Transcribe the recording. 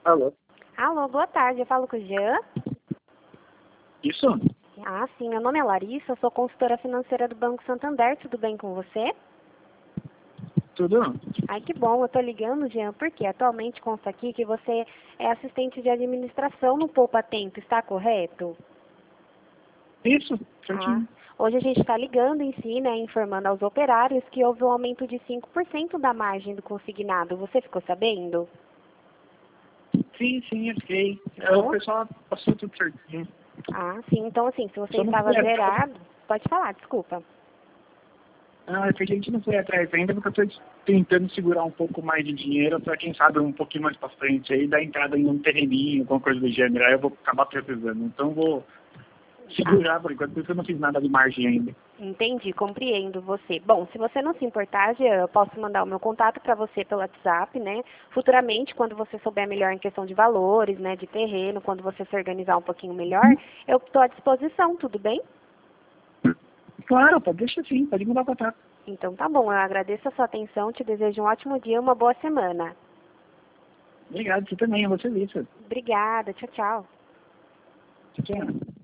Alô? Alô, boa tarde. Eu falo com o Jean. Isso? Ah, sim. Meu nome é Larissa, eu sou consultora financeira do Banco Santander. Tudo bem com você? Tudo? Ai, que bom. Eu tô ligando, Jean, porque atualmente consta aqui que você é assistente de administração no Poupa Tempo. Está correto? Isso, Ah, certinho. hoje a gente está ligando em si, né, informando aos operários que houve um aumento de 5% da margem do consignado. Você ficou sabendo? Sim, eu fiquei. O Não? pessoal passou tudo certinho. Ah, sim. Então, assim, se você Só não estava fui atrás. zerado, pode falar, desculpa. Não, é porque a gente não foi atrás ainda, porque eu tô tentando segurar um pouco mais de dinheiro pra quem sabe um pouquinho mais pra frente aí, dar entrada em um terreninho, alguma coisa do gênero. Aí eu vou acabar precisando. Então eu vou segurar por enquanto, porque eu não fiz nada de margem ainda. Entendi, compreendo você. Bom, se você não se importar, Jean, eu posso mandar o meu contato para você pelo WhatsApp, né? Futuramente, quando você souber melhor em questão de valores, né, de terreno, quando você se organizar um pouquinho melhor, eu estou à disposição, tudo bem? Claro, pode deixar sim, pode mudar o contato. Então tá bom, eu agradeço a sua atenção, te desejo um ótimo dia e uma boa semana. Obrigado, você também, eu vou ser isso. Obrigada, tchau, tchau. Tchau.